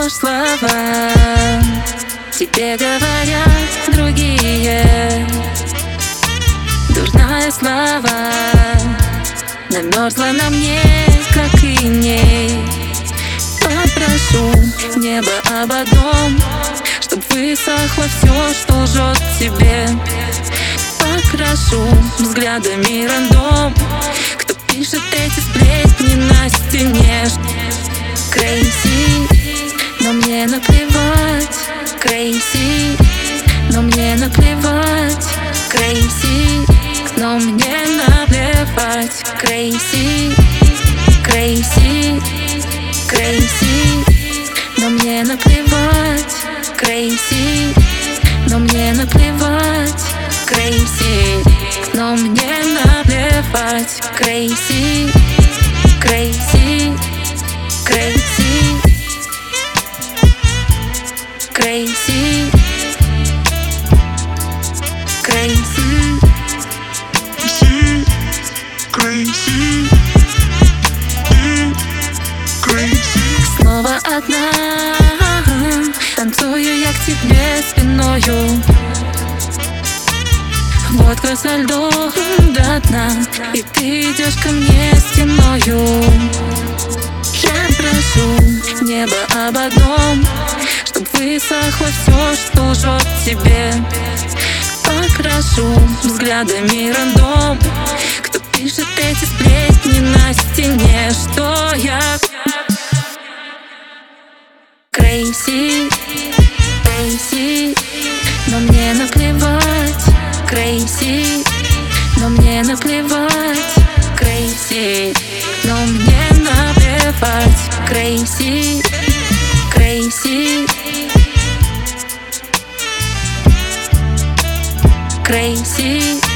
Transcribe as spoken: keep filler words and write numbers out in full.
ложь слова тебе говорят другие. Дурная слава намерзла на мне, как иней. Попрошу небо об одном, чтоб высохло все, что лжет тебе. Покрашу взглядами рандом, кто пишет эти сплетни на стене. Крейси, но мне наплевать. Крейси, но мне наплевать. Крейси, но мне наплевать. Крейси, крейси, крейси, но мне наплевать. Крейси, но мне наплевать. Крейси, но мне наплевать. Крейси, крейси, крейси, крейси, крейси, Crazy, crazy. снова одна, танцую я к тебе спиною. Водка со льдом до дна, и ты идешь ко мне стеною. Я прошу небо об одном, чтоб высохло все, что лжет тебе. Покрашу взглядами рандом, кто пишет эти сплетни на стене. Что я Крейси, крейси, но мне наплевать. Крейси, но мне наплевать. Крейси, но мне наплевать. Крейси, крейси, крейси,